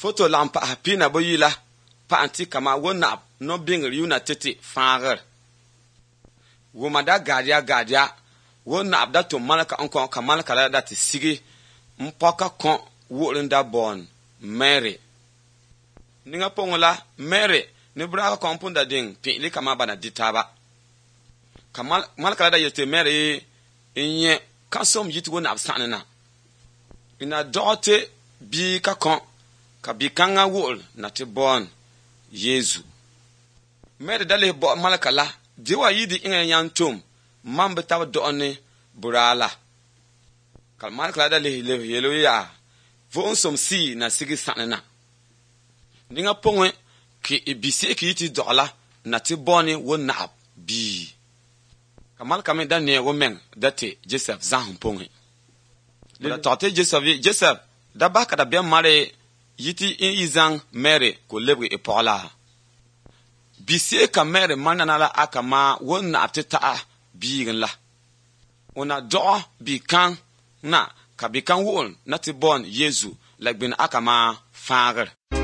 foto lampa hapina boyila pa anti kama wona no bing riuna tete fanger woma da gadia wona abda to malaka onkon kamalaka la dati sigi mpoka kon wolinda bon Mary ninga pongola Mary ni braka kompunda ding pili kama bana ditaba kamal malaka da yete Mary inye kasom yitu wona absanana ina dote bi ka kon ka bi kanga wol na te bon Yesu Mary dale bo malaka la diwa yidi inga yantum mambe taw doone burala kal malaka dale yeloya vo som si na sigi sanana ninga pongwe ki ibisi ki yiti dola na te boni wona bi kamal kame dane wo men date Joseph zan pongwe le tote Joseph da baka da be mare yiti in izang Mary ko lebre e pola bisi ka Mary manana la akama wona ateta biirin la ona do bi kan na ka bi kan won na ti bon Yesu lagbin akama fager